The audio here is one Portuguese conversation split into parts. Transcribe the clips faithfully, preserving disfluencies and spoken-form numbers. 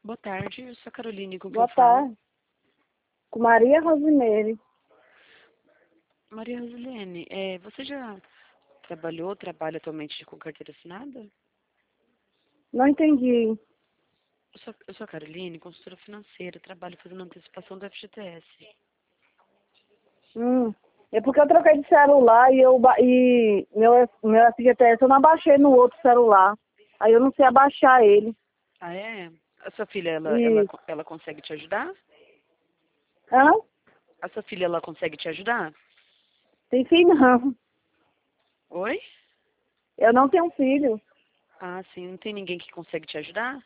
Boa tarde, eu sou a Caroline, com quem Boa eu falo? tarde. Com Maria Rosimeire. Maria Rosilene, é, você já trabalhou, trabalha atualmente com carteira assinada? Não entendi. Eu sou, eu sou a Caroline, consultora financeira, trabalho fazendo antecipação do F G T S. Hum. É porque eu troquei de celular e, eu, ba- e meu, meu F G T S eu não abaixei no outro celular. Aí eu não sei abaixar ele. Ah, é? A sua filha, ela, ela, E... ela consegue te ajudar? Hã? A sua filha, ela consegue te ajudar? Tem filho não. Oi? Eu não tenho filho. Ah, sim, não tem ninguém que consegue te ajudar?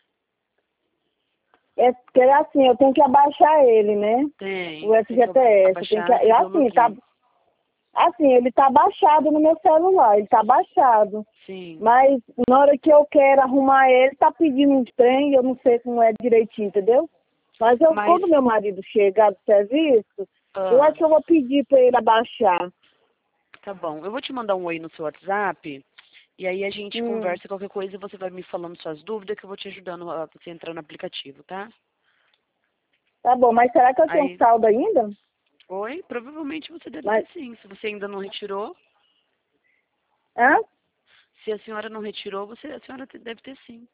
É porque é assim, eu tenho que abaixar ele, né? Tem, O tem que F G T S. Eu tenho que, abaixar e e fazer o assim, tá, login. assim, ele tá baixado no meu celular, ele tá baixado. Sim, Mas na hora que eu quero arrumar ele, tá pedindo um trem e eu não sei como é direitinho, entendeu? Mas eu, mas, quando meu marido chegar do serviço, eu ah, acho que eu vou pedir para ele abaixar. tá bom. Eu vou te mandar um oi no seu WhatsApp. E aí a gente Hum, conversa qualquer coisa e você vai me falando suas dúvidas que eu vou te ajudando a você entrar no aplicativo, tá? tá bom, mas será que eu tenho Aí, saldo ainda? oi, provavelmente você deve Mas, ter sim. Se você ainda não retirou, hã? se a senhora não retirou, você, a senhora te- deve ter sim.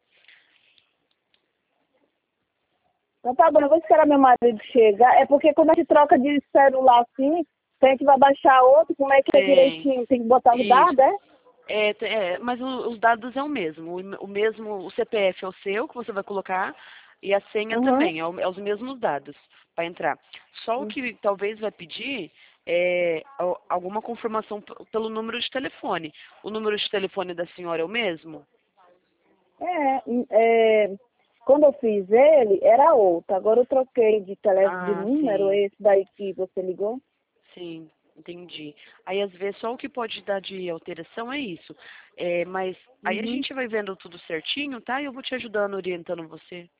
Então tá bom, eu vou esperar meu marido chegar. É porque quando a gente troca de celular assim, tem que vai baixar outro, como é que é Tem, direitinho? Tem que botar os isso. dados, é? É, te- é, mas o- os dados é o mesmo. O, o mesmo, o C P F é o seu, que você vai colocar, e a senha Uhum. também, é, o- é os mesmos dados para entrar. Só o que talvez vai pedir é al- alguma confirmação p- pelo número de telefone. O número de telefone da senhora é o mesmo? É, é, quando eu fiz ele, era outro. Agora eu troquei de telefone de Ah, número, sim, esse daí que você ligou. sim, entendi. Aí às vezes só o que pode dar de alteração é isso. É, mas aí a Uhum. gente vai vendo tudo certinho, tá? E eu vou te ajudando, orientando você,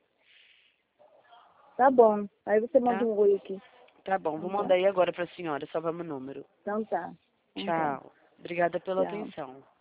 Tá bom. Aí você manda tá? um oi aqui. Tá bom, vou Então tá. mandar aí agora pra senhora, salvar meu número. Então tá. Então tá. Tchau. Obrigada pela Tchau. atenção.